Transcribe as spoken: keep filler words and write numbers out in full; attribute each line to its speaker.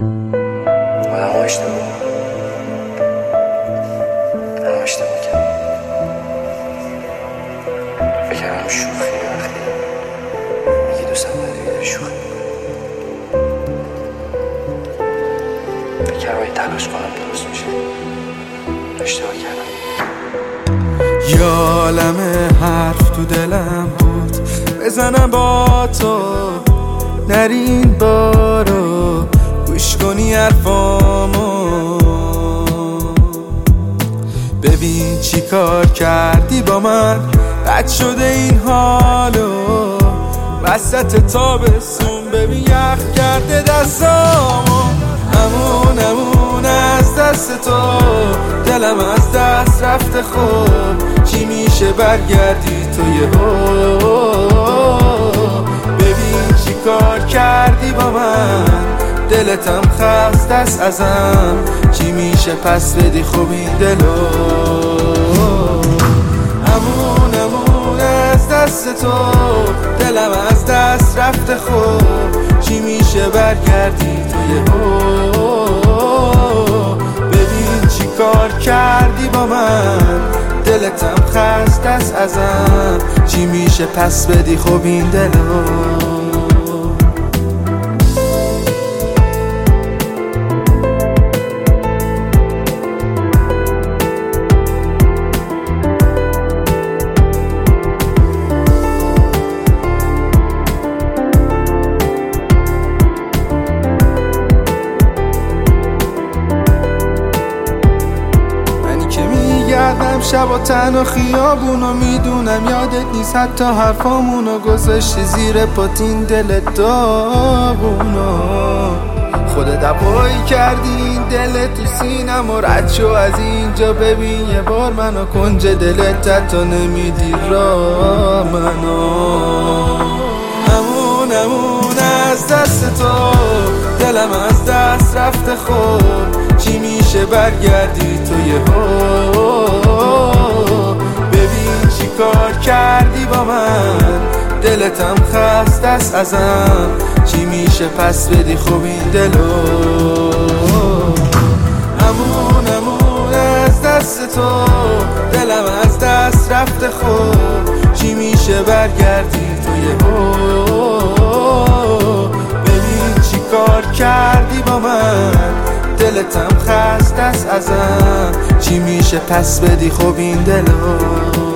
Speaker 1: آدم ها اشتباه آدم ها اشتباه کرد. فکرم شوخی وقتی میگی دوستم نداری شوخی. فکرم این تلاش کنم درست میشه. اشتباه کردم.
Speaker 2: یه عالم حرف تو دلم بود بزنم با تو، نرین بارو گوش کنی حرفامو. ببین چی کار کردی با من، بد شده این حالو. وسط تابستون ببین یخ کرده دستامو. امون امون از دست تو، دلم از دست رفته خود. چی میشه برگردی تو یهو؟ ببین چی کار کردی با من، دلتم خسته است ازم. چی میشه پس بدی خوب این دلو؟ امون امون از دست تو، دلم از دست رفته خود. چی میشه برگردی تو یهو؟ ببین چی کار کردی با من، دلتم خسته است ازم. چی میشه پس بدی خوب این دلو؟ گردم شب و تن و خیابونو میدونم یادت نیست، حتی حرفامونو گذاشتی زیر پاتین دلت داغونو. خودت دبایی کردی این دل تو سینم و رد شو از اینجا. ببین یه بار منو کنج دلت حتی نمیدی را منو. امون امون از دست تو، دلم از دست رفته خود. چی میشه برگردی تو یهو؟ ببین چی کار کردی با من، دلتم خسته است ازم. چی میشه پس بدی خوب این دلو؟ امون امون از دست تو، دلم از دست رفته خود. چی میشه برگردی تو یهو؟ ببین چی کار کردی با من، دلتم خسته است ازم. چی میشه پس بدی خوب این دلو؟